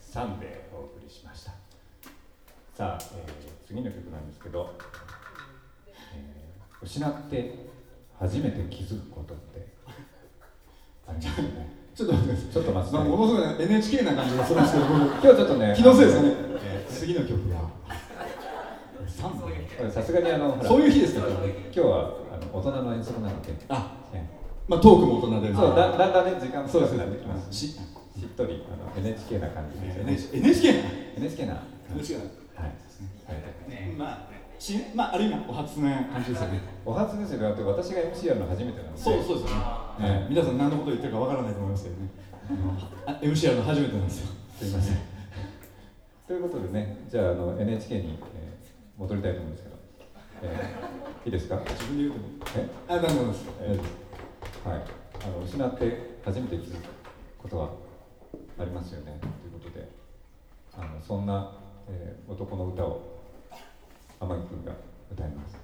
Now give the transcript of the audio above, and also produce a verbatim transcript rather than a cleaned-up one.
さんでお送りしました。さあ、えー、次の曲なんですけど、えー、失って初めて気づくことってありますよね。 ちょっと待ってください。 ちょっと待って、 まあ、ものすごい エヌエイチケー な感じがするんですけど、 今日ちょっとね、 気のせいですかね。えー、次の曲がさんぼん。 さすがにあのほらそういう日ですか。 今日はあの大人の遠足なので、 あ、 ね、 まあトークも大人で、 そうだだんだんね時間もそうですなってきます。ししっとりあの エヌエイチケー な感じですよね。 エヌエイチケー なエヌエイチケー な。 エヌエイチケー な。 はい。 まあしまあある意味お初な感じですよね。 お初ですよ。だって私が エムシー やるの初めてなので。 そうそうですよね。えー、皆さん何のこと言ってるかわからないと思いますけどね。あ エムシー やるの初めてなんですよ。 すみません。ということでね、じゃあ、あの エヌエイチケー に、えー、戻りたいと思うんですけど、えー、いいですか？ 自分で言うとも。 え？ あ、なるほどです。 えー、はい。あの失って初めて気づくことはありますよね。ということで、あのそんな、えー、男の歌を天城くんが歌います。